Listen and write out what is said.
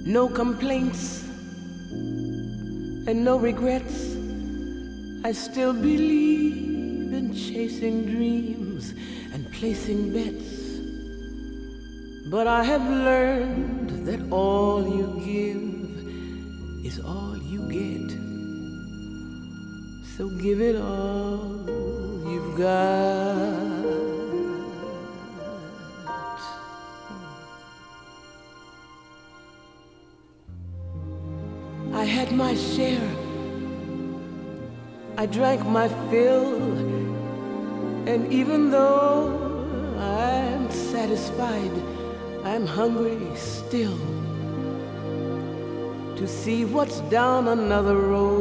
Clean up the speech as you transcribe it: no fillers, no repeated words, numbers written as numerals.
No complaints and no regrets. I still believe in chasing dreams and placing bets. But I have learned that all you give is all you get. So give it all you've got. I had my share, I drank my fill, and even though I'm satisfied, I'm hungry still to see what's down another road.